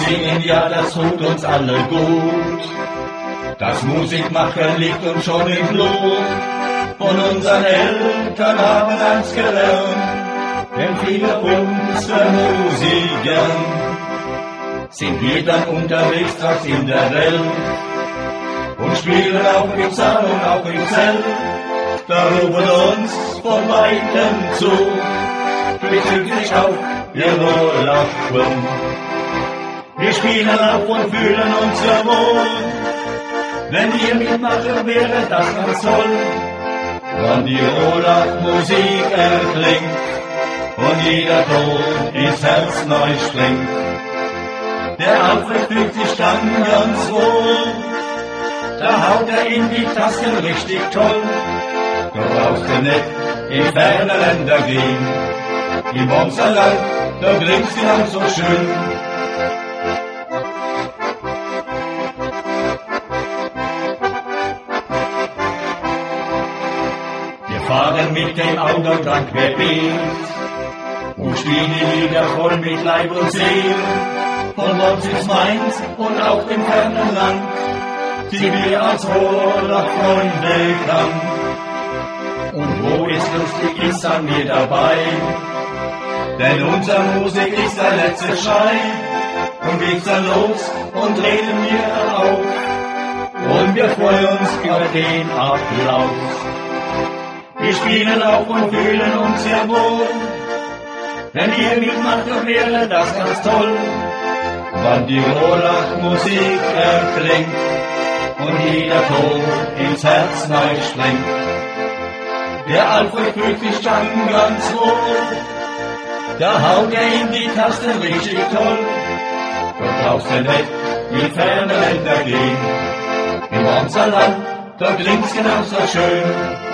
singen, ja, das tut uns alle gut. Das Musikmachen liegt uns schon im Blut. Von unseren Eltern haben wir's gelernt, denn viele unserer Musiker sind wir dann unterwegs draußen in der Welt und spielen auch im Saal und auch im Zelt. Da rufen uns von Weitem zu, bezüglich auf, wir nur lachen. Wir spielen auf und fühlen uns sehr wohl. Wenn ihr mitmachen, wäre das ganz toll. Wann die Roland-Musik erklingt und jeder Ton ins Herz neu springt. Der Alfred fühlt sich dann ganz wohl, da haut er in die Tasten richtig toll. Du brauchst du nicht in ferne Länder gehen, im Bonserland, da klingt's genauso schön. Wir fahren mit dem Auto dann querbeet und spielen die Lieder voll mit Leib und Seele. Von Worms ins Mainz und auch dem fernen Land sind wir als Roland-Freunde krank. Und wo es lustig ist, sind wir dabei, denn unsere Musik ist der letzte Schrei. Und geht's dann los und reden wir auf und wir freuen uns über den Applaus. Wir spielen auf und fühlen uns sehr wohl, wenn ihr mitmacht, dann wäre das ganz toll. Wann die Roland-Musik erklingt und jeder Ton ins Herz neu springt. Der Alfred fühlt sich dann ganz wohl, da haut er in die Tasten richtig toll. Du brauchst ja nicht in ferne Länder gehen, in unser Land, da klingt's genauso schön.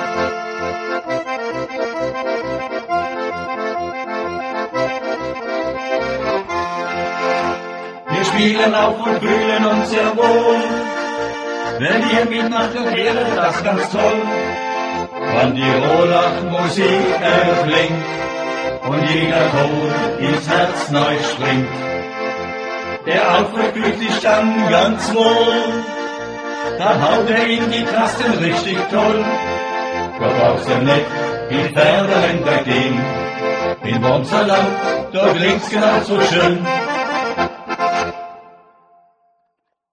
Wir spielen auf und fühlen uns sehr wohl, wenn ihr mitmacht, wäre das ganz toll. Wann die Roland-Musik erklingt und jeder Ton ins Herz neu springt. Der Alfred fühlt sich dann ganz wohl, da haut er in die Tasten richtig toll. Du brauchst ja nicht in ferne Länder gehen, in unser Land, da klingt's genauso schön.